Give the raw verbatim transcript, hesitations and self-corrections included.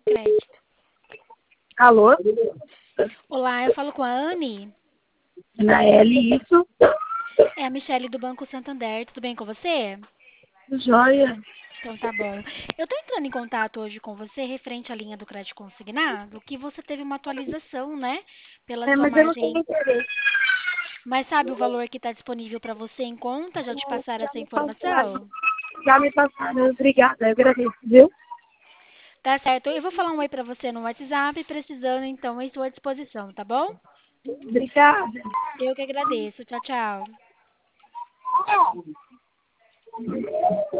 Crédito. Alô? Olá, eu falo com a Anne. Naeli, isso? É a Michelle do Banco Santander. Tudo bem com você? Joia. Então tá bom. Eu tô entrando em contato hoje com você referente à linha do crédito consignado, que você teve uma atualização, né? Pela É, sua mas eu não tenho margem. interesse. Mas sabe o valor que está disponível para você em conta? Já te passaram Já essa me passaram. informação? Já me passaram. Obrigada, eu agradeço, viu? Tá certo. Eu vou falar um oi para você no WhatsApp, precisando então, em sua disposição, tá bom? Obrigada. Eu que agradeço. Tchau, tchau.